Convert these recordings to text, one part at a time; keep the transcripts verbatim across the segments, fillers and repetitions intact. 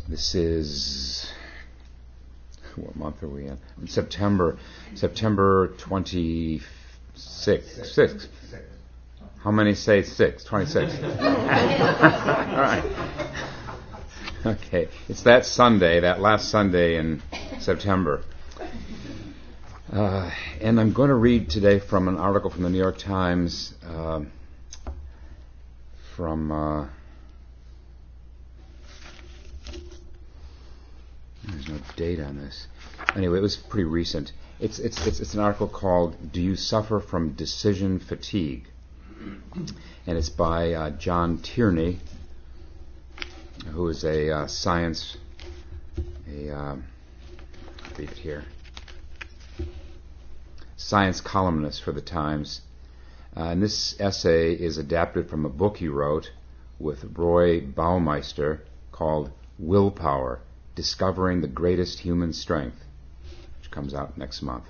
This is, what month are we in? September, September twenty-sixth. Sixth. How many say six? twenty-six. All right. Okay. It's that Sunday, that last Sunday in September. Uh, and I'm going to read today from an article from the New York Times uh, from... Uh, There's no date on this. Anyway, it was pretty recent. It's it's it's, it's an article called "Do You Suffer from Decision Fatigue?" and it's by uh, John Tierney, who is a uh, science a uh, read it here science columnist for the Times. Uh, and this essay is adapted from a book he wrote with Roy Baumeister called "Willpower: Discovering the Greatest Human Strength," which comes out next month.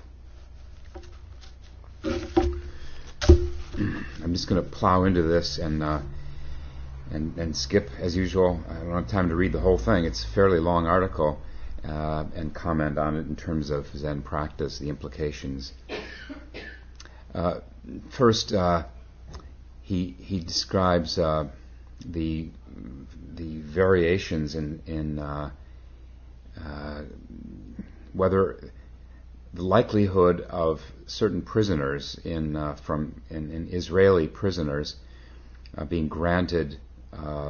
I'm just going to plow into this and uh, and and skip as usual. I don't have time to read the whole thing. It's a fairly long article, uh, and comment on it in terms of Zen practice, the implications. Uh, first, uh, he he describes uh, the the variations in in uh, Uh, whether the likelihood of certain prisoners in uh, from in, in Israeli prisoners uh, being granted uh,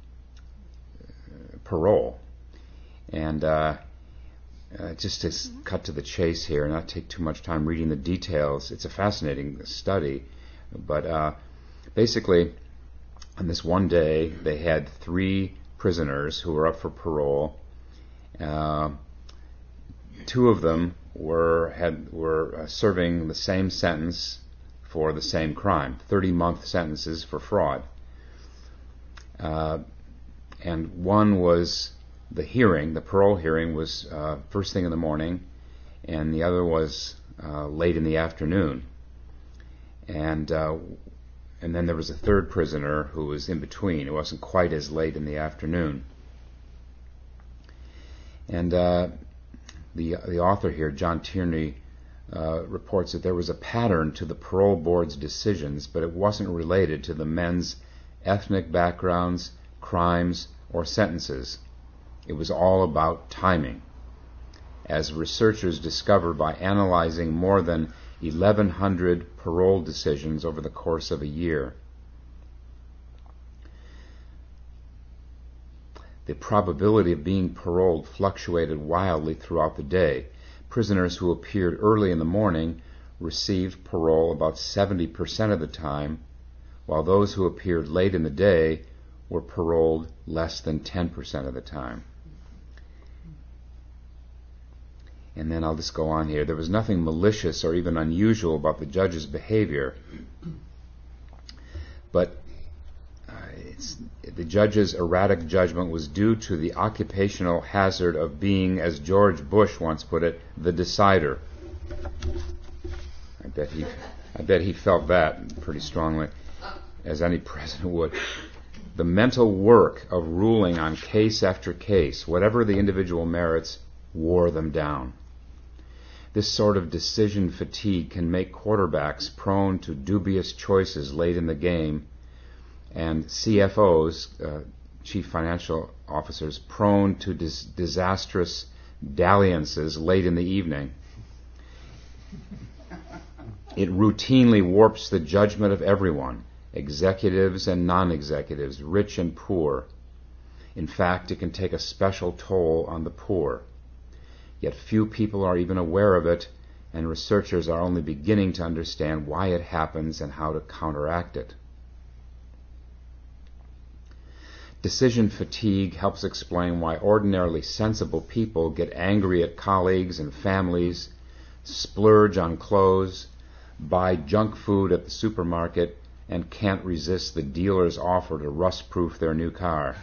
parole, and uh, uh, just to cut to the chase here, and not take too much time reading the details. It's a fascinating study, but uh, basically, on this one day, they had three prisoners who were up for parole. Uh, two of them were had were uh, serving the same sentence for the same crime, thirty-month sentences for fraud. Uh, and one was the hearing, the parole hearing was uh, first thing in the morning, and the other was uh, late in the afternoon. And uh, and then there was a third prisoner who was in between. It wasn't quite as late in the afternoon. And uh, the the author here, John Tierney, uh, reports that there was a pattern to the parole board's decisions, but it wasn't related to the men's ethnic backgrounds, crimes, or sentences. It was all about timing, as researchers discovered by analyzing more than eleven hundred parole decisions over the course of a year. The probability of being paroled fluctuated wildly throughout the day. Prisoners who appeared early in the morning received parole about seventy percent of the time, while those who appeared late in the day were paroled less than ten percent of the time. And then I'll just go on here. There was nothing malicious or even unusual about the judge's behavior, but It's, the judge's erratic judgment was due to the occupational hazard of being, as George Bush once put it, the decider. I bet he, I bet he felt that pretty strongly, as any president would. The mental work of ruling on case after case, whatever the individual merits, wore them down. This sort of decision fatigue can make quarterbacks prone to dubious choices late in the game, and C F Os, uh, chief financial officers, prone to dis- disastrous dalliances late in the evening. It routinely warps the judgment of everyone, executives and non-executives, rich and poor. In fact, it can take a special toll on the poor. Yet few people are even aware of it, and researchers are only beginning to understand why it happens and how to counteract it. Decision fatigue helps explain why ordinarily sensible people get angry at colleagues and families, splurge on clothes, buy junk food at the supermarket, and can't resist the dealer's offer to rust-proof their new car.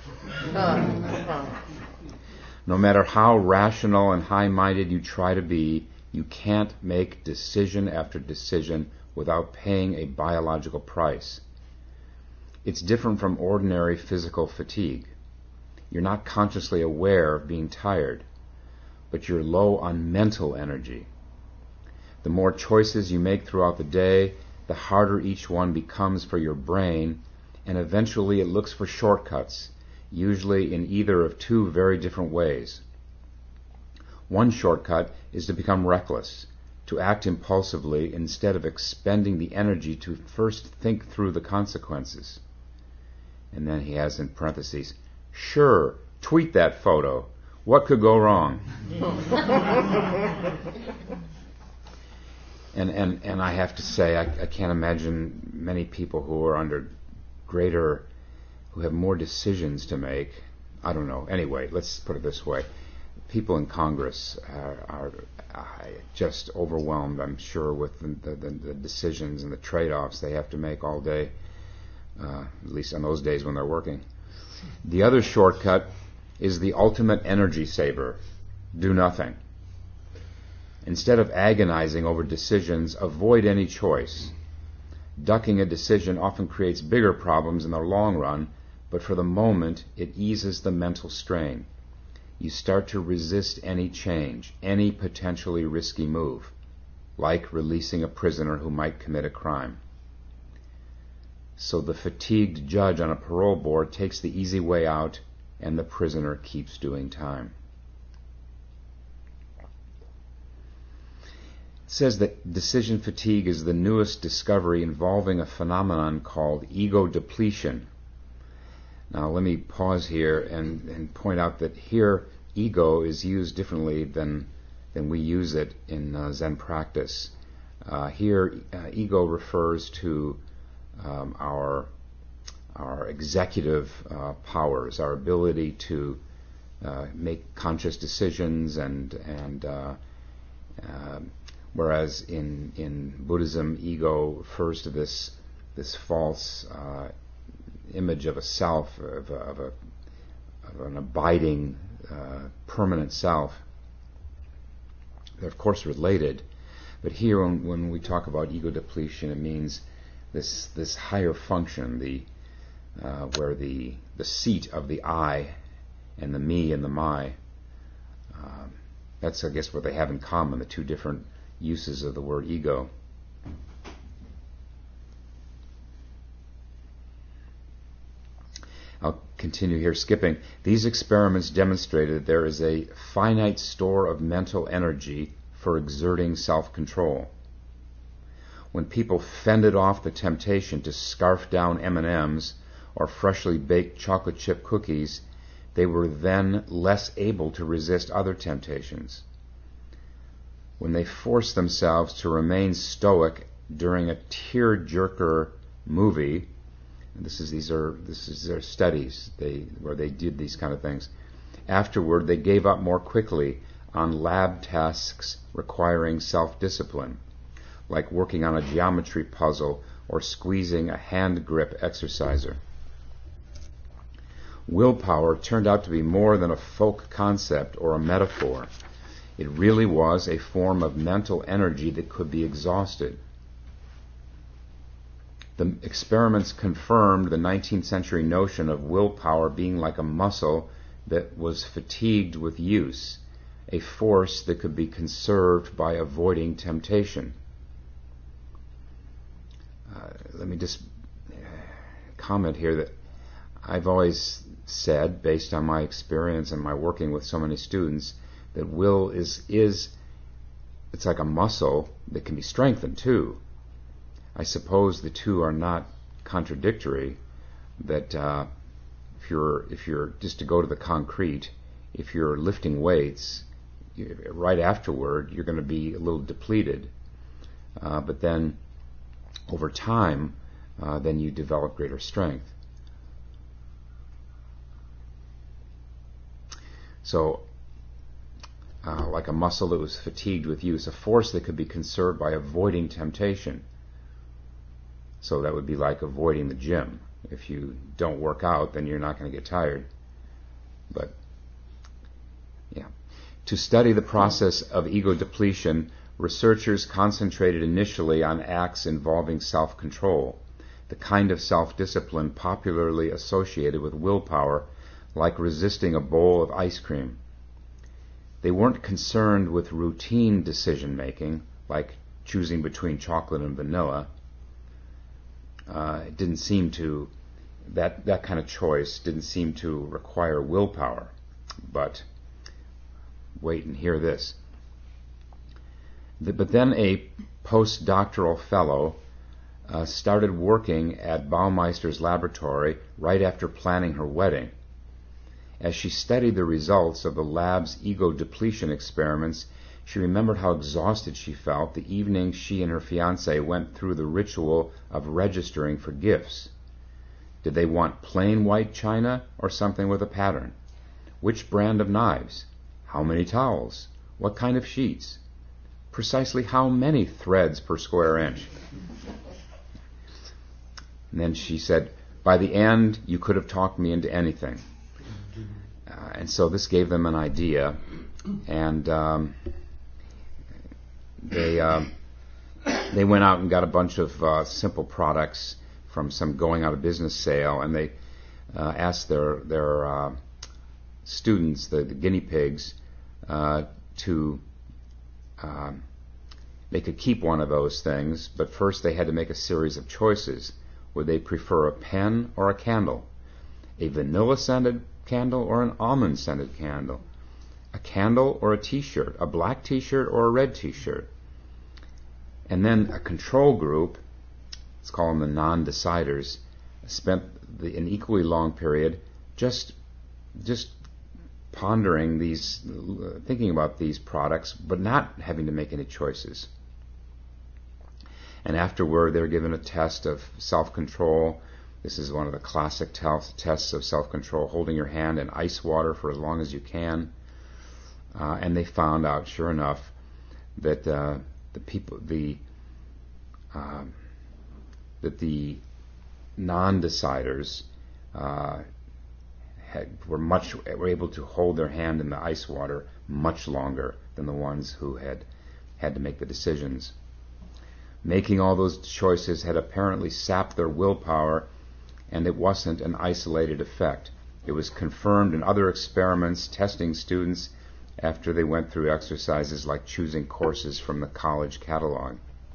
No matter how rational and high-minded you try to be, you can't make decision after decision without paying a biological price. It's different from ordinary physical fatigue. You're not consciously aware of being tired, but you're low on mental energy. The more choices you make throughout the day, the harder each one becomes for your brain, and eventually it looks for shortcuts, usually in either of two very different ways. One shortcut is to become reckless, to act impulsively instead of expending the energy to first think through the consequences. And then he has in parentheses, sure, tweet that photo. What could go wrong? and, and and I have to say, I, I can't imagine many people who are under greater, who have more decisions to make. I don't know. Anyway, let's put it this way. People in Congress are, are, are just overwhelmed, I'm sure, with the, the, the decisions and the trade-offs they have to make all day, uh, at least on those days when they're working. The other shortcut is the ultimate energy saver. Do nothing. Instead of agonizing over decisions, avoid any choice. Ducking a decision often creates bigger problems in the long run, but for the moment it eases the mental strain. You start to resist any change, any potentially risky move, like releasing a prisoner who might commit a crime. So the fatigued judge on a parole board takes the easy way out, and the prisoner keeps doing time. It says that decision fatigue is the newest discovery involving a phenomenon called ego depletion. Now let me pause here and, and point out that here ego is used differently than than we use it in uh, Zen practice. Uh, here uh, ego refers to um, our our executive uh, powers, our ability to uh, make conscious decisions, and and uh, uh, whereas in in Buddhism, ego refers to this this false uh, image of a self, of, a, of, a, of an abiding, uh, permanent self. They're of course related, but here when, when we talk about ego depletion, it means this this higher function, the uh, where the the seat of the I and the me and the my. Um, that's I guess what they have in common, the two different uses of the word ego. I'll continue here, skipping. These experiments demonstrated that there is a finite store of mental energy for exerting self-control. When people fended off the temptation to scarf down M and M's or freshly baked chocolate chip cookies, they were then less able to resist other temptations. When they forced themselves to remain stoic during a tear-jerker movie, and this is these are this is their studies they where they did these kind of things. Afterward, they gave up more quickly on lab tasks requiring self-discipline, like working on a geometry puzzle or squeezing a hand grip exerciser. Willpower turned out to be more than a folk concept or a metaphor. It really was a form of mental energy that could be exhausted. The experiments confirmed the nineteenth century notion of willpower being like a muscle that was fatigued with use, a force that could be conserved by avoiding temptation. Uh, let me just comment here that I've always said, based on my experience and my working with so many students, that will is is it's like a muscle that can be strengthened too. I suppose the two are not contradictory. That uh, if you're if you're just to go to the concrete, if you're lifting weights, you, right afterward you're going to be a little depleted. Uh, but then over time, uh, then you develop greater strength. So, uh, like a muscle that was fatigued with use, a force that could be conserved by avoiding temptation. So that would be like avoiding the gym. If you don't work out, then you're not going to get tired. But, yeah. To study the process of ego depletion, researchers concentrated initially on acts involving self-control, the kind of self-discipline popularly associated with willpower, like resisting a bowl of ice cream. They weren't concerned with routine decision-making, like choosing between chocolate and vanilla. Uh, it didn't seem to, that, that kind of choice didn't seem to require willpower. But wait and hear this. The, but then a postdoctoral fellow uh, started working at Baumeister's laboratory right after planning her wedding. As she studied the results of the lab's ego depletion experiments, she remembered how exhausted she felt the evening she and her fiancé went through the ritual of registering for gifts. Did they want plain white china or something with a pattern? Which brand of knives? How many towels? What kind of sheets? Precisely how many threads per square inch? And then she said, by the end, you could have talked me into anything. Uh, and so this gave them an idea, and um, they uh, they went out and got a bunch of uh, simple products from some going out of business sale, and they uh, asked their their uh, students, the, the guinea pigs, uh, to uh, they could keep one of those things, but first they had to make a series of choices. Would they prefer a pen or a candle? A vanilla-scented candle or an almond-scented candle? A candle or a t-shirt? A black t-shirt or a red t-shirt? And then a control group, let's call them the non-deciders, spent the, an equally long period just just pondering these, uh, thinking about these products, but not having to make any choices. And afterward, they're given a test of self-control. This is one of the classic tel- tests of self-control, holding your hand in ice water for as long as you can. Uh, and they found out, sure enough, that uh, the people, the uh, that the non-deciders uh, had, were much were able to hold their hand in the ice water much longer than the ones who had had to make the decisions. Making all those choices had apparently sapped their willpower, and it wasn't an isolated effect. It was confirmed in other experiments testing students after they went through exercises like choosing courses from the college catalog.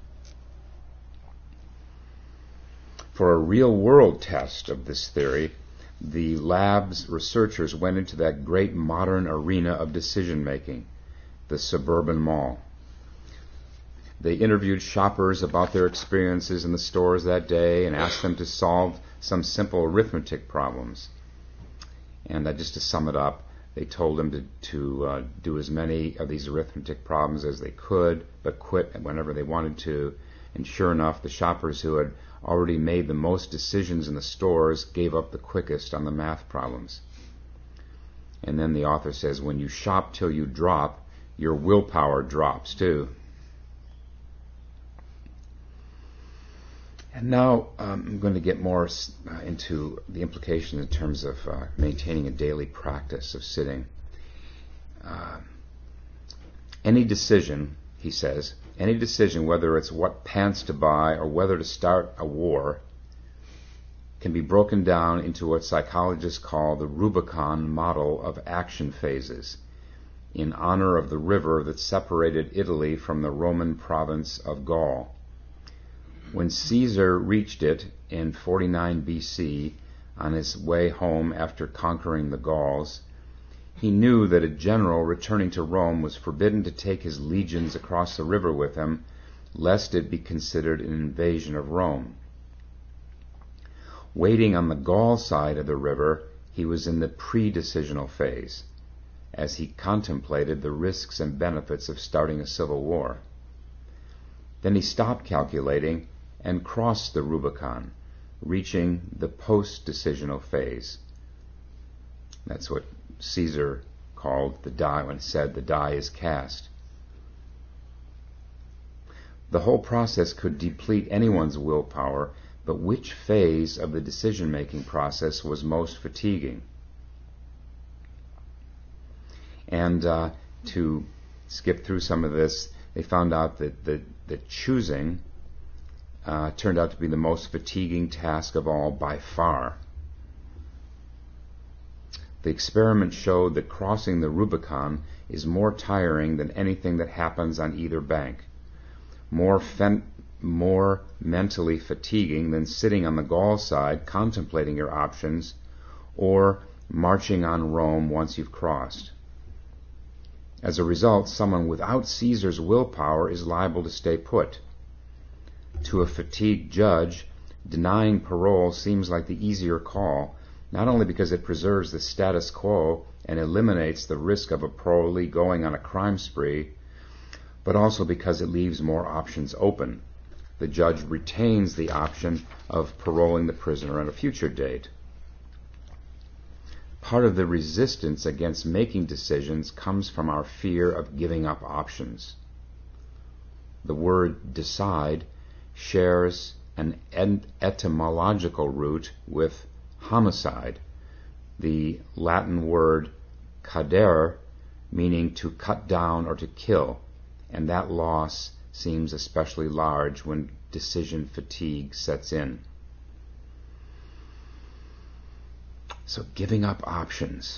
For a real-world test of this theory, the lab's researchers went into that great modern arena of decision-making, the suburban mall. They interviewed shoppers about their experiences in the stores that day and asked them to solve some simple arithmetic problems. And uh, just to sum it up, they told them to, to uh, do as many of these arithmetic problems as they could, but quit whenever they wanted to. And sure enough, the shoppers who had already made the most decisions in the stores gave up the quickest on the math problems. And then the author says, when you shop till you drop, your willpower drops too. And now um, I'm going to get more uh, into the implications in terms of uh, maintaining a daily practice of sitting. Uh, any decision, he says, any decision, whether it's what pants to buy or whether to start a war, can be broken down into what psychologists call the Rubicon model of action phases, in honor of the river that separated Italy from the Roman province of Gaul. When Caesar reached it in forty-nine B C on his way home after conquering the Gauls, he knew that a general returning to Rome was forbidden to take his legions across the river with him, lest it be considered an invasion of Rome. Waiting on the Gaul side of the river, he was in the pre-decisional phase, as he contemplated the risks and benefits of starting a civil war. Then he stopped calculating and crossed the Rubicon, reaching the post-decisional phase. That's what Caesar called the die, when he said the die is cast. The whole process could deplete anyone's willpower, but which phase of the decision-making process was most fatiguing? And uh, to skip through some of this, they found out that, that, that choosing Uh, turned out to be the most fatiguing task of all by far. The experiment showed that crossing the Rubicon is more tiring than anything that happens on either bank, more, fen- more mentally fatiguing than sitting on the Gaul side contemplating your options, or marching on Rome once you've crossed. As a result, someone without Caesar's willpower is liable to stay put. To a fatigued judge, denying parole seems like the easier call, not only because it preserves the status quo and eliminates the risk of a parolee going on a crime spree, but also because it leaves more options open. The judge retains the option of paroling the prisoner at a future date. Part of the resistance against making decisions comes from our fear of giving up options. The word decide shares an etymological root with homicide, the Latin word cadere, meaning to cut down or to kill, and that loss seems especially large when decision fatigue sets in. So giving up options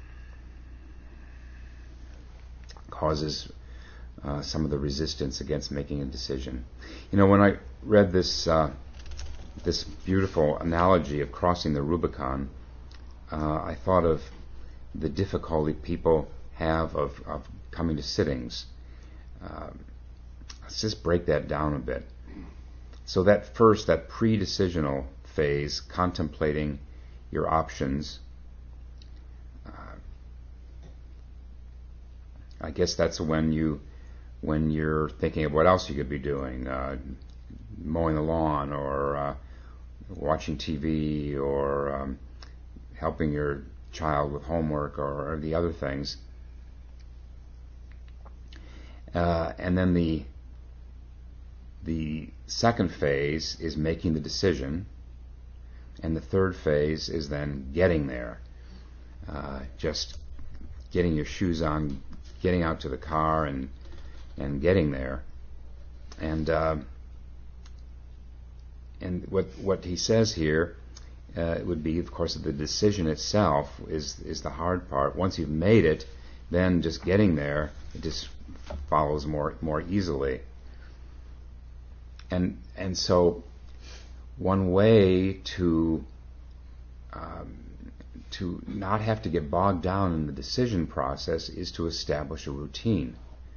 causes uh, some of the resistance against making a decision. You know, when I read this uh, this beautiful analogy of crossing the Rubicon, uh, I thought of the difficulty people have of, of coming to sittings. Um, let's just break that down a bit. So that first, that pre-decisional phase, contemplating your options, uh, I guess that's when you, when you're thinking of what else you could be doing, uh, mowing the lawn, or uh, watching T V, or um, helping your child with homework, or, or the other things. Uh, and then the the second phase is making the decision, and the third phase is then getting there. Uh, just getting your shoes on, getting out to the car, and and getting there. And uh, and what what he says here uh, would be, of course, the decision itself is is the hard part. Once you've made it, then just getting there, it just follows more more easily. And and so one way to um, to not have to get bogged down in the decision process is to establish a routine.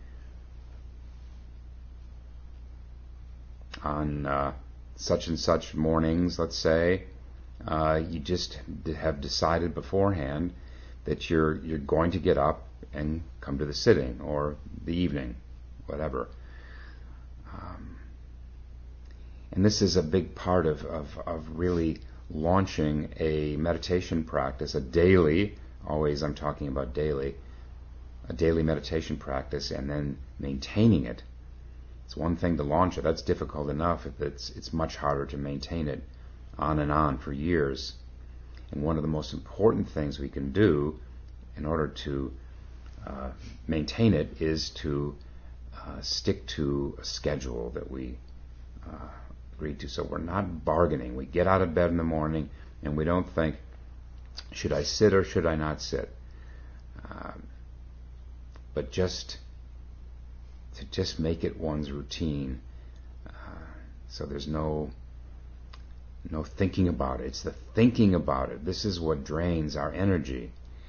On uh, such and such mornings, let's say, uh, you just have decided beforehand that you're you're going to get up and come to the sitting or the evening, whatever. Um, and this is a big part of, of, of really launching a meditation practice, a daily, always I'm talking about daily, a daily meditation practice, and then maintaining it. It's one thing to launch it. That's difficult enough. If it's it's much harder to maintain it on and on for years. And one of the most important things we can do in order to uh, maintain it is to uh, stick to a schedule that we uh, agreed to. So we're not bargaining. We get out of bed in the morning and we don't think, should I sit or should I not sit? Uh, but just to just make it one's routine, uh, so there's no no thinking about it. It's the thinking about it. This is what drains our energy.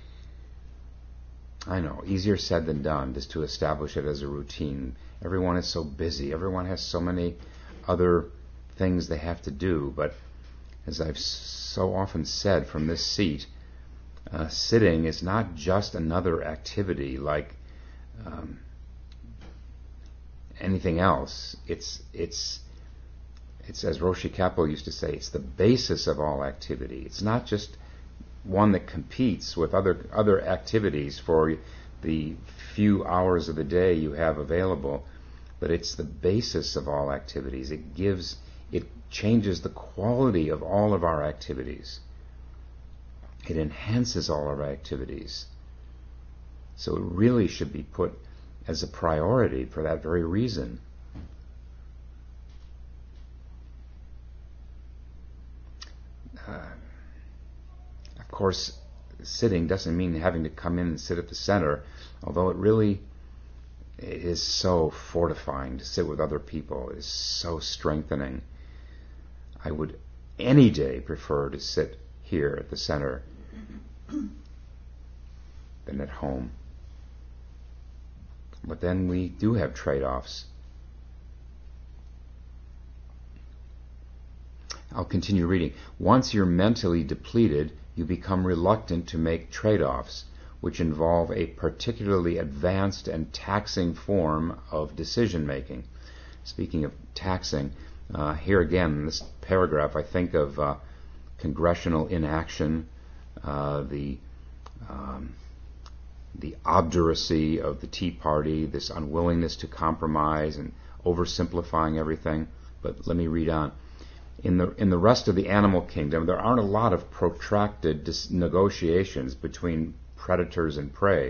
I know, easier said than done, just to establish it as a routine. Everyone is so busy. Everyone has so many other things they have to do. But as I've so often said from this seat, uh, sitting is not just another activity like um, anything else. It's it's it's as Roshi Kapleau used to say, it's the basis of all activity. It's not just one that competes with other other activities for the few hours of the day you have available, but it's the basis of all activities. It gives, it changes the quality of all of our activities. It enhances all of our activities. So it really should be put as a priority for that very reason. Uh, of course, sitting doesn't mean having to come in and sit at the center, although it really is so fortifying to sit with other people. It is so strengthening. I would any day prefer to sit here at the center than at home. But then we do have trade-offs. I'll continue reading. Once you're mentally depleted, you become reluctant to make trade-offs, which involve a particularly advanced and taxing form of decision-making. Speaking of taxing, uh, here again in this paragraph I think of uh, congressional inaction, uh, the um, the obduracy of the Tea Party, this unwillingness to compromise and oversimplifying everything. But let me read on. In the in the rest of the animal kingdom, there aren't a lot of protracted dis- negotiations between predators and prey.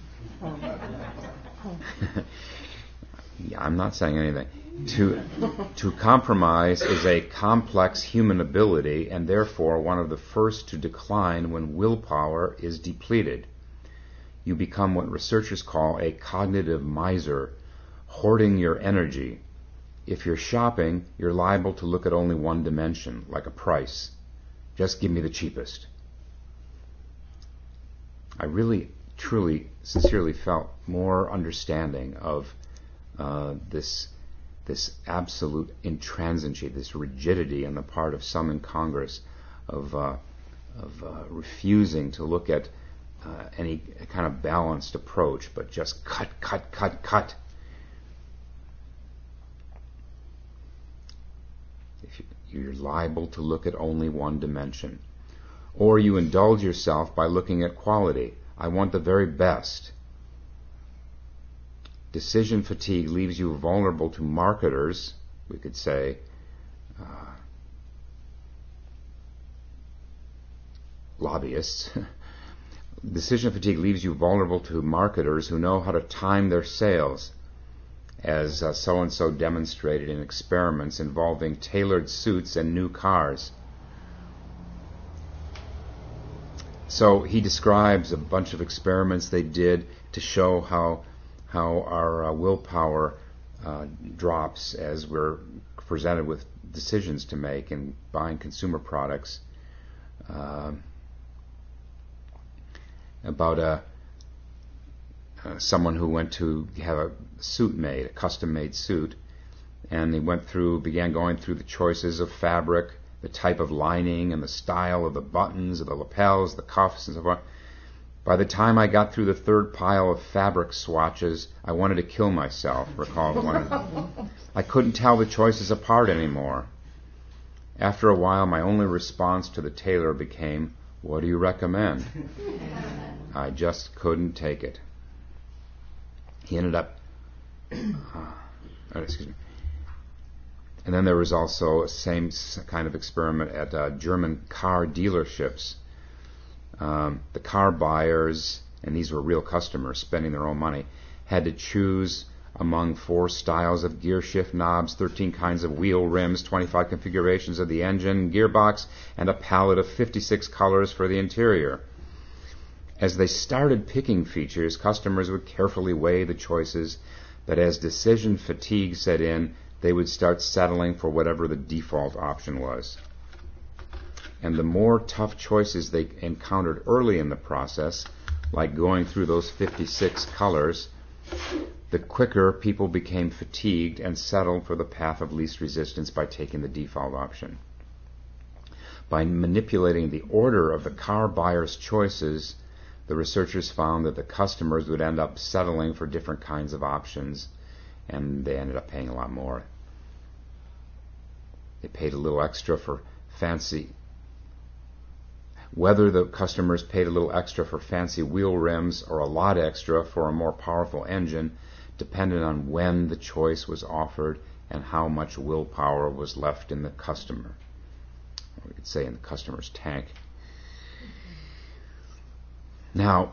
Yeah, I'm not saying anything. To to compromise is a complex human ability, and therefore one of the first to decline when willpower is depleted. You become what researchers call a cognitive miser, hoarding your energy. If you're shopping, you're liable to look at only one dimension, like a price. Just give me the cheapest. I really, truly, sincerely felt more understanding of uh, this this absolute intransigency, this rigidity on the part of some in Congress of uh, of uh, refusing to look at uh, any kind of balanced approach, but just cut, cut, cut, cut. If you, you're liable to look at only one dimension. Or you indulge yourself by looking at quality. I want the very best. Decision fatigue leaves you vulnerable to marketers, we could say, uh, lobbyists. Decision fatigue leaves you vulnerable to marketers who know how to time their sales, as uh, so-and-so demonstrated in experiments involving tailored suits and new cars. So he describes a bunch of experiments they did to show how how our uh, willpower uh, drops as we're presented with decisions to make in buying consumer products. Uh, about a uh, someone who went to have a suit made, a custom-made suit, and he went through, began going through the choices of fabric, the type of lining, and the style of the buttons, of the lapels, the cuffs, and so forth. By the time I got through the third pile of fabric swatches, I wanted to kill myself, recalled one. I couldn't tell the choices apart anymore. After a while, my only response to the tailor became, "What do you recommend?" I just couldn't take it. He ended up... Uh, oh, excuse me. And then there was also a same kind of experiment at uh, German car dealerships. Um, the car buyers, and these were real customers spending their own money, had to choose among four styles of gear shift knobs, thirteen kinds of wheel rims, twenty-five configurations of the engine, gearbox, and a palette of fifty-six colors for the interior. As they started picking features, customers would carefully weigh the choices, but as decision fatigue set in, they would start settling for whatever the default option was. And the more tough choices they encountered early in the process, like going through those fifty-six colors, the quicker people became fatigued and settled for the path of least resistance by taking the default option. By manipulating the order of the car buyer's choices, the researchers found that the customers would end up settling for different kinds of options, and they ended up paying a lot more. They paid a little extra for fancy... Whether the customers paid a little extra for fancy wheel rims or a lot extra for a more powerful engine depended on when the choice was offered and how much willpower was left in the customer. Or we could say in the customer's tank. Now,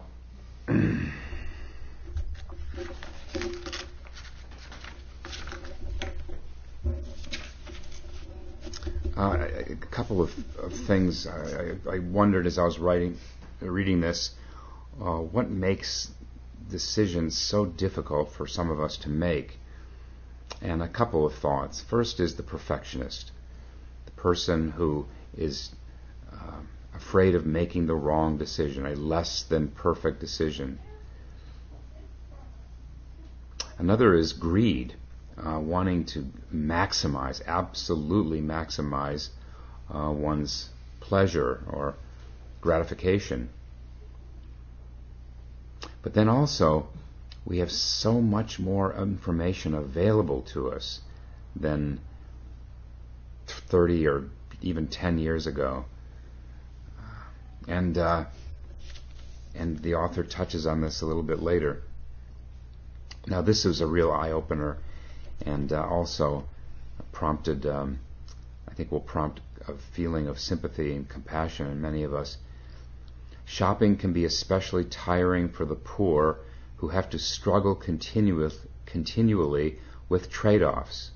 Uh, a couple of, of things I, I, I wondered as I was writing reading this, uh, what makes decisions so difficult for some of us to make. And a couple of thoughts. First is the perfectionist, the person who is uh, afraid of making the wrong decision, a less than perfect decision. Another is greed, uh, wanting to maximize, absolutely maximize uh, one's pleasure or gratification. But then also, we have so much more information available to us than thirty or even ten years ago. And uh, and the author touches on this a little bit later. Now, this is a real eye-opener, and uh, also prompted, um, I think will prompt a feeling of sympathy and compassion in many of us. Shopping can be especially tiring for the poor who have to struggle continuous, continually with trade-offs.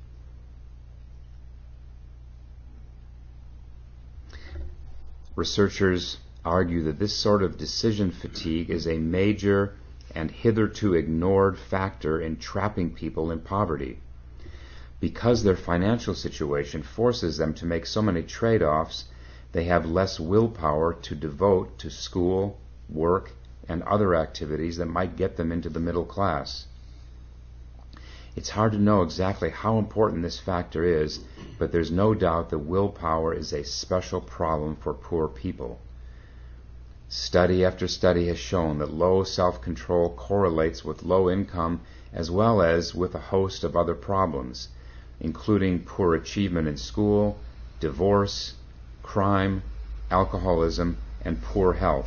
Researchers argue that this sort of decision fatigue is a major and hitherto ignored factor in trapping people in poverty. Because their financial situation forces them to make so many trade-offs, they have less willpower to devote to school, work, and other activities that might get them into the middle class. It's hard to know exactly how important this factor is, but there's no doubt that willpower is a special problem for poor people. Study after study has shown that low self-control correlates with low income as well as with a host of other problems, including poor achievement in school, divorce, crime, alcoholism, and poor health.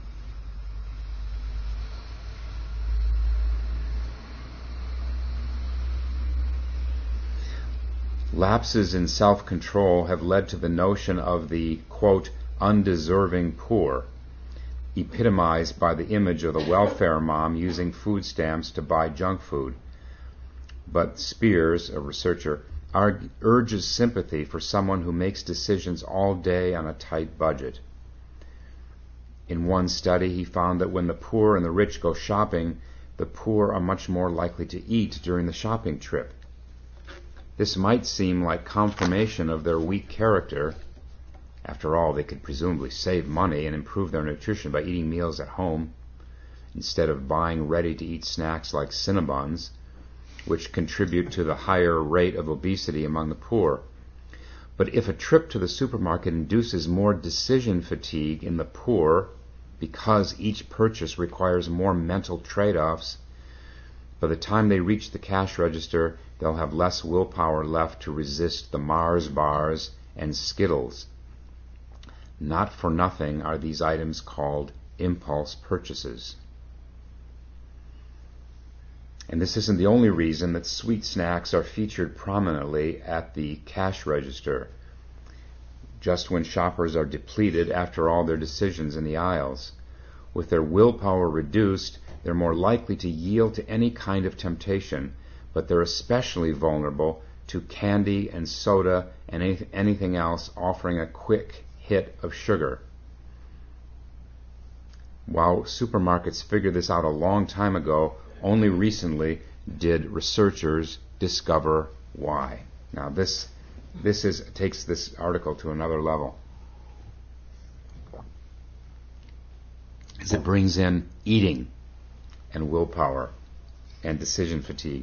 Lapses in self-control have led to the notion of the, quote, undeserving poor, epitomized by the image of the welfare mom using food stamps to buy junk food. But Spears, a researcher, arg- urges sympathy for someone who makes decisions all day on a tight budget. In one study, he found that when the poor and the rich go shopping, the poor are much more likely to eat during the shopping trip. This might seem like confirmation of their weak character. After all, they could presumably save money and improve their nutrition by eating meals at home instead of buying ready-to-eat snacks like Cinnabons, which contribute to the higher rate of obesity among the poor. But if a trip to the supermarket induces more decision fatigue in the poor because each purchase requires more mental trade-offs, by the time they reach the cash register, they'll have less willpower left to resist the Mars bars and Skittles. Not for nothing are these items called impulse purchases. And this isn't the only reason that sweet snacks are featured prominently at the cash register, just when shoppers are depleted after all their decisions in the aisles. With their willpower reduced, they're more likely to yield to any kind of temptation, but they're especially vulnerable to candy and soda and any- anything else offering a quick hit of sugar. While supermarkets figured this out a long time ago, only recently did researchers discover why. Now this this is takes this article to another level, as it brings in eating and willpower and decision fatigue.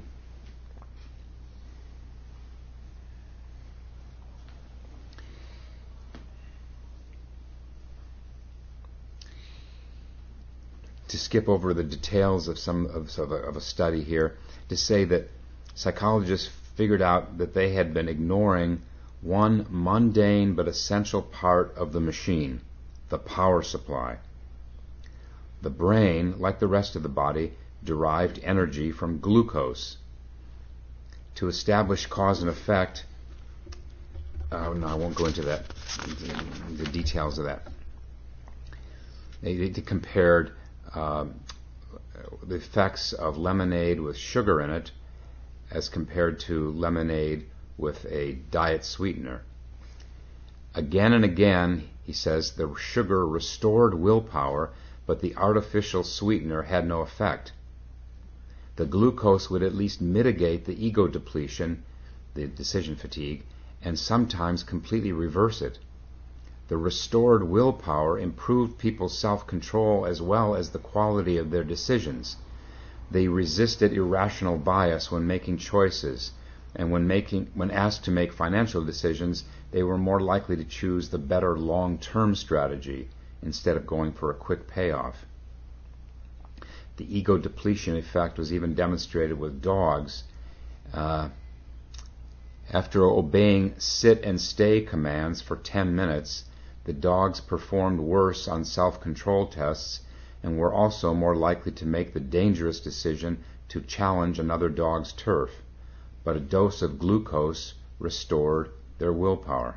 To skip over the details of some of, of, a, of a study here, to say that psychologists figured out that they had been ignoring one mundane but essential part of the machine, the power supply. The brain, like the rest of the body, derived energy from glucose. To establish cause and effect, oh no, I won't go into that, the details of that. They, they compared Uh, the effects of lemonade with sugar in it as compared to lemonade with a diet sweetener. Again and again, he says, the sugar restored willpower, but the artificial sweetener had no effect. The glucose would at least mitigate the ego depletion, the decision fatigue, and sometimes completely reverse it. The restored willpower improved people's self-control as well as the quality of their decisions. They resisted irrational bias when making choices, and when making when asked to make financial decisions, they were more likely to choose the better long-term strategy instead of going for a quick payoff. The ego depletion effect was even demonstrated with dogs. Uh, after obeying sit and stay commands for ten minutes, the dogs performed worse on self-control tests and were also more likely to make the dangerous decision to challenge another dog's turf. But a dose of glucose restored their willpower.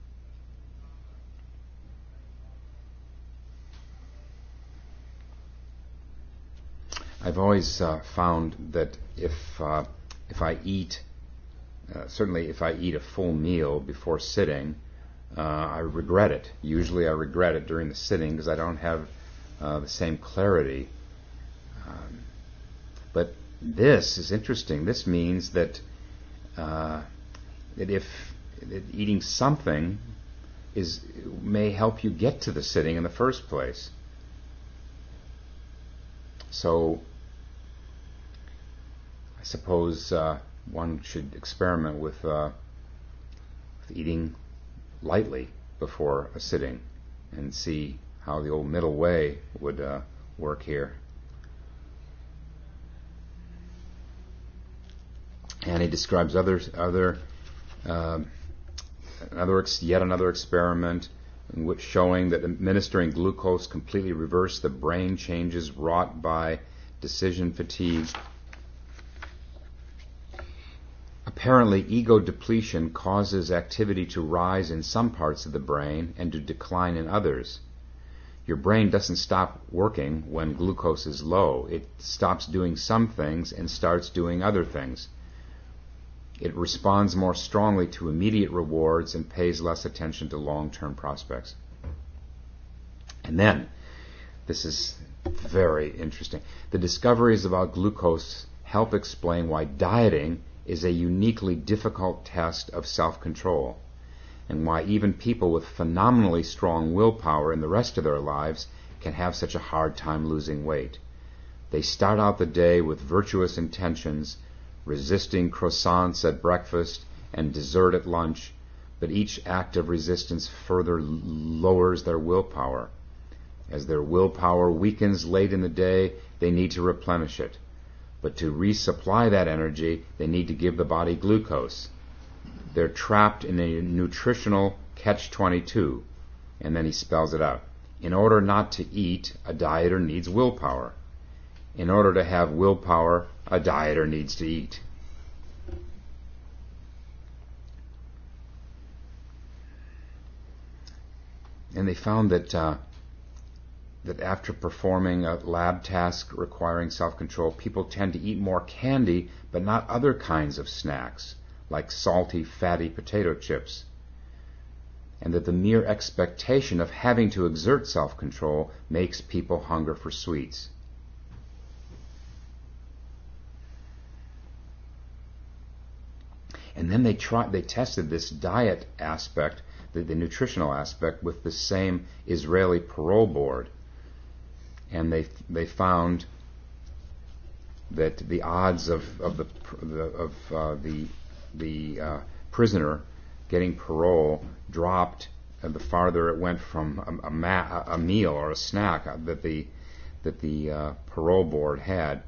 I've always uh, found that if uh, if I eat, uh, certainly if I eat a full meal before sitting, uh, I regret it. Usually I regret it during the sitting because I don't have uh, the same clarity. Um, but this is interesting. This means that uh, that if that eating something is may help you get to the sitting in the first place. So I suppose uh, one should experiment with, uh, with eating lightly before a sitting and see how the old middle way would uh, work here. And he describes other other uh, another ex- yet another experiment in which showing that administering glucose completely reversed the brain changes wrought by decision fatigue. Apparently, ego depletion causes activity to rise in some parts of the brain and to decline in others. Your brain doesn't stop working when glucose is low. It stops doing some things and starts doing other things. It responds more strongly to immediate rewards and pays less attention to long-term prospects. And then, this is very interesting, the discoveries about glucose help explain why dieting is a uniquely difficult test of self-control, and why even people with phenomenally strong willpower in the rest of their lives can have such a hard time losing weight. They start out the day with virtuous intentions, resisting croissants at breakfast and dessert at lunch, but each act of resistance further l- lowers their willpower. As their willpower weakens late in the day, they need to replenish it. But to resupply that energy, they need to give the body glucose. They're trapped in a nutritional catch twenty-two, and then he spells it out. In order not to eat, a dieter needs willpower. In order to have willpower, a dieter needs to eat. And they found that uh, that after performing a lab task requiring self-control, people tend to eat more candy, but not other kinds of snacks, like salty, fatty potato chips. And that the mere expectation of having to exert self-control makes people hunger for sweets. And then they tried, they tested this diet aspect, the, the nutritional aspect, with the same Israeli parole board. And they they found that the odds of of the of uh, the the uh, prisoner getting parole dropped uh, the farther it went from a, a, ma- a meal or a snack that the that the uh, parole board had.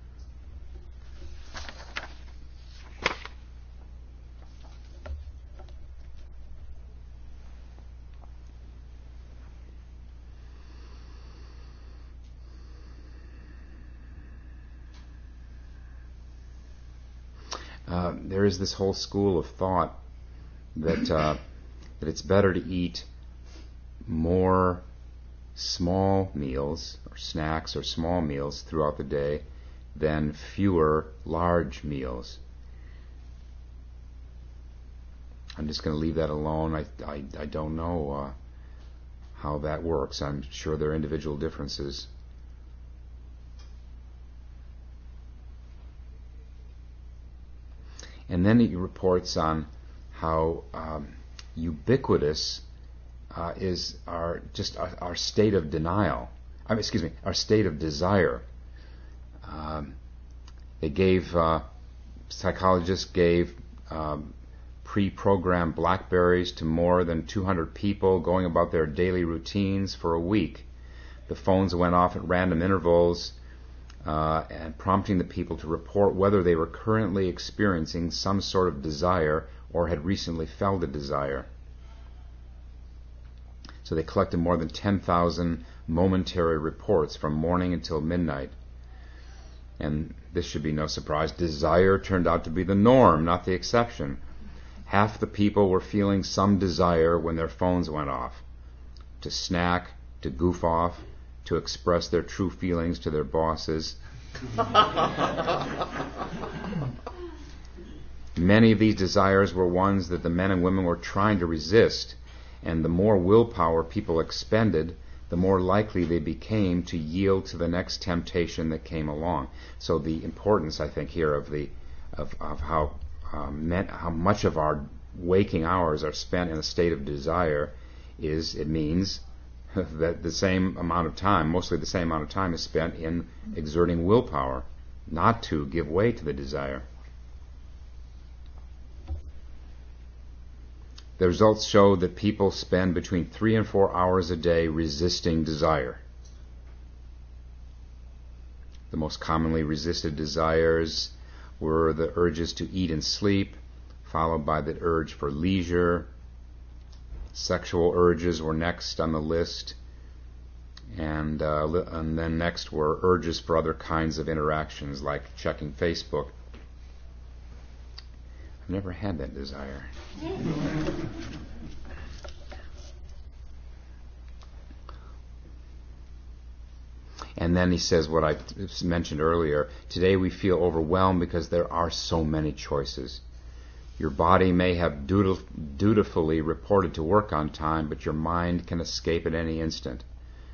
Uh, there is this whole school of thought that uh, that it's better to eat more small meals or snacks or small meals throughout the day than fewer large meals. I'm just going to leave that alone. I, I, I don't know uh, how that works. I'm sure there are individual differences. And then he reports on how um, ubiquitous uh, is our just our, our state of denial. I mean, excuse me, our state of desire. Um, they gave uh, psychologists gave um, pre-programmed Blackberries to more than two hundred people going about their daily routines for a week. The phones went off at random intervals, uh, and prompting the people to report whether they were currently experiencing some sort of desire or had recently felt a desire. So they collected more than ten thousand momentary reports from morning until midnight. And this should be no surprise. Desire turned out to be the norm, not the exception. Half the people were feeling some desire when their phones went off. To snack, to goof off, to express their true feelings to their bosses. Many of these desires were ones that the men and women were trying to resist, and the more willpower people expended, the more likely they became to yield to the next temptation that came along. So the importance, I think, here of the of, of how um, men, how much of our waking hours are spent in a state of desire is it means that the same amount of time, mostly the same amount of time, is spent in exerting willpower, not to give way to the desire. The results show that people spend between three and four hours a day resisting desire. The most commonly resisted desires were the urges to eat and sleep, followed by the urge for leisure. Sexual urges were next on the list, and, uh, and then next were urges for other kinds of interactions, like checking Facebook. I've never had that desire. And then he says what I mentioned earlier. Today we feel overwhelmed because there are so many choices. Your body may have dutif- dutifully reported to work on time, but your mind can escape at any instant.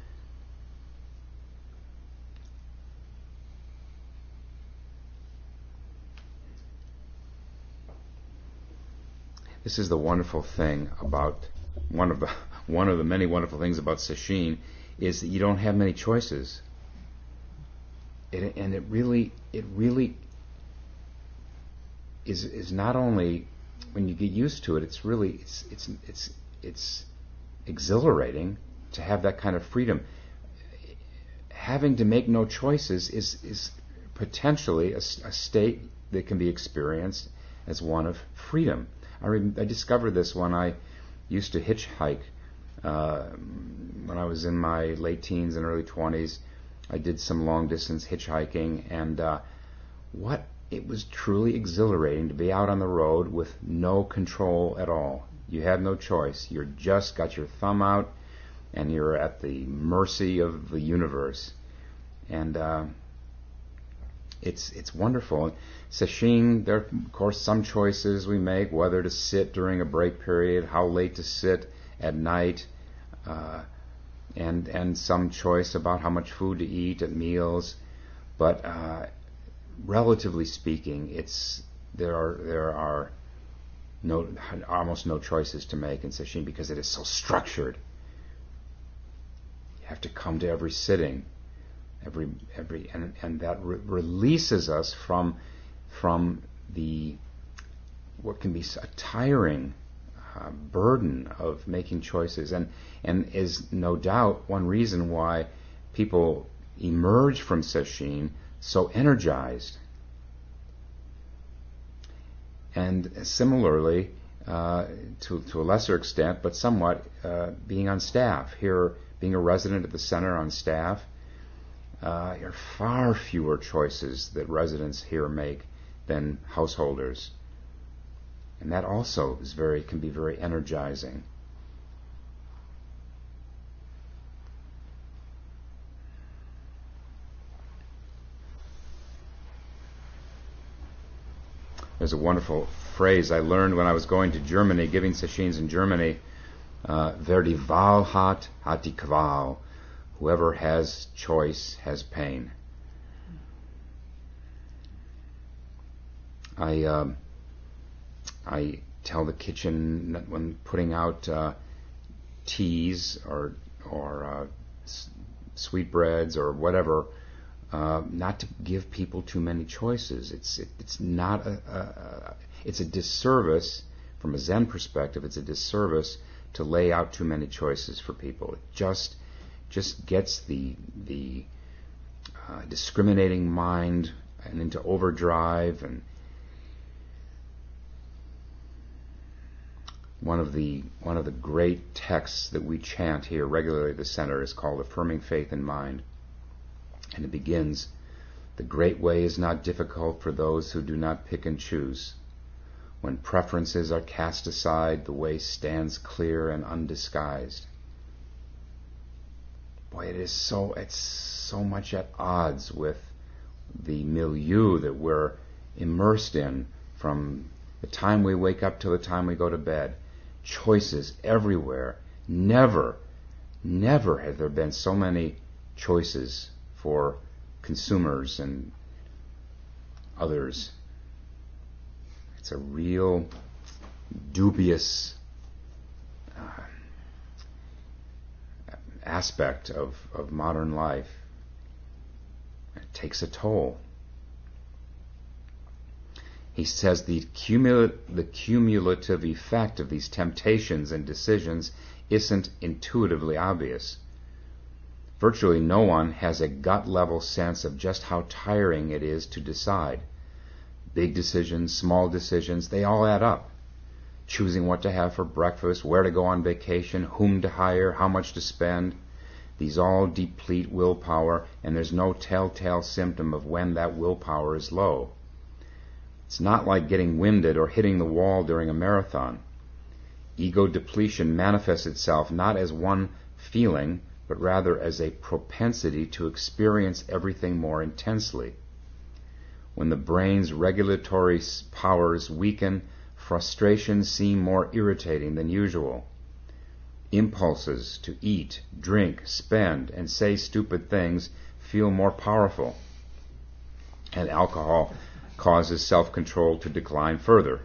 This is the wonderful thing about one of the one of the many wonderful things about sesshin is that you don't have many choices. It, and it really it really is is not only when you get used to it, it's really it's it's it's it's exhilarating to have that kind of freedom. Having to make no choices is is potentially a, a state that can be experienced as one of freedom. I, re- I discovered this when I used to hitchhike. Uh, when I was in my late teens and early twenties, I did some long distance hitchhiking, and uh, what it was truly exhilarating to be out on the road with no control at all. You had no choice. You're just got your thumb out, and you're at the mercy of the universe. And uh, It's it's wonderful. Sesshin, there are, of course, some choices we make, whether to sit during a break period, how late to sit at night, uh, and and some choice about how much food to eat at meals. But uh, relatively speaking, it's there are there are no almost no choices to make in sesshin because it is so structured. You have to come to every sitting. Every every and and that re- releases us from from the what can be a tiring uh, burden of making choices, and and is no doubt one reason why people emerge from sesshin so energized. And similarly, uh, to to a lesser extent, but somewhat, uh, being on staff here, being a resident at the center on staff. Uh, there are far fewer choices that residents here make than householders, and that also is very can be very energizing. There's a wonderful phrase I learned when I was going to Germany, giving sessions in Germany. Uh, Wer die Wahl hat, hat die Qual. Whoever has choice has pain. I um, I tell the kitchen that when putting out uh, teas or or uh, s- sweetbreads or whatever, uh, not to give people too many choices. It's it, it's not a, a, a it's a disservice from a Zen perspective. It's a disservice to lay out too many choices for people. It just just gets the the uh, discriminating mind and into overdrive. And one of the one of the great texts that we chant here regularly at the center is called Affirming Faith in Mind, and it begins, "The great way is not difficult for those who do not pick and choose. When preferences are cast aside, the way stands clear and undisguised." Boy, it is so, it's so much at odds with the milieu that we're immersed in from the time we wake up till the time we go to bed. Choices everywhere. Never, never have there been so many choices for consumers and others. It's a real dubious uh, aspect of, of modern life. It takes a toll. He says the, cumul- the cumulative effect of these temptations and decisions isn't intuitively obvious. Virtually no one has a gut-level sense of just how tiring it is to decide. Big decisions, small decisions, they all add up. Choosing what to have for breakfast, where to go on vacation, whom to hire, how much to spend. These all deplete willpower, and there's no telltale symptom of when that willpower is low. It's not like getting winded or hitting the wall during a marathon. Ego depletion manifests itself not as one feeling, but rather as a propensity to experience everything more intensely. When the brain's regulatory powers weaken, frustrations seem more irritating than usual. Impulses to eat, drink, spend, and say stupid things feel more powerful. And alcohol causes self-control to decline further.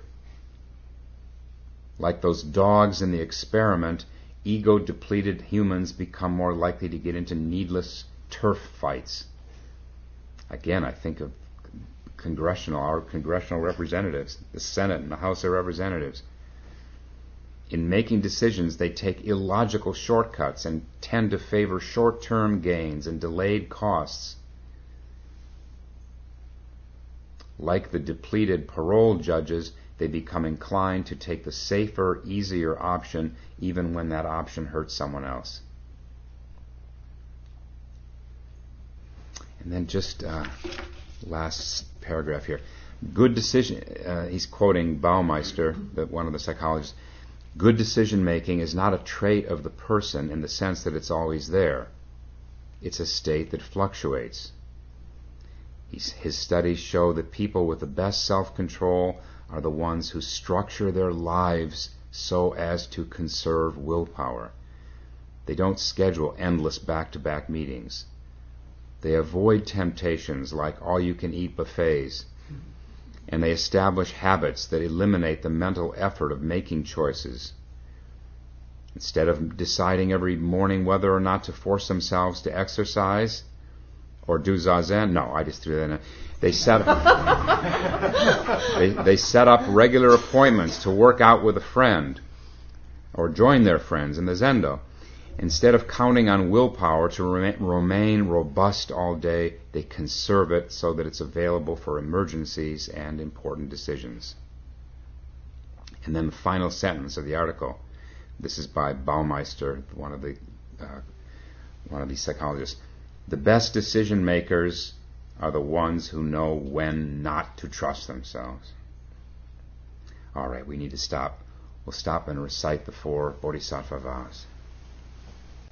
Like those dogs in the experiment, ego-depleted humans become more likely to get into needless turf fights. Again, I think of congressional, our congressional representatives, the Senate and the House of Representatives. In making decisions, they take illogical shortcuts and tend to favor short-term gains and delayed costs. Like the depleted parole judges, they become inclined to take the safer, easier option, even when that option hurts someone else. And then just uh, last paragraph here. Good decision, uh, he's quoting Baumeister, the, one of the psychologists. Good decision-making is not a trait of the person in the sense that it's always there. It's a state that fluctuates. He's, his studies show that people with the best self-control are the ones who structure their lives so as to conserve willpower. They don't schedule endless back-to-back meetings. They avoid temptations like all-you-can-eat buffets, and they establish habits that eliminate the mental effort of making choices. Instead of deciding every morning whether or not to force themselves to exercise or do zazen, no, I just threw that in. They set up, they, they set up regular appointments to work out with a friend or join their friends in the Zendo. Instead of counting on willpower to remain, remain robust all day, they conserve it so that it's available for emergencies and important decisions. And then the final sentence of the article. This is by Baumeister, one of the uh, one of these psychologists. The best decision makers are the ones who know when not to trust themselves. All right, we need to stop. We'll stop and recite the four Bodhisattva vows.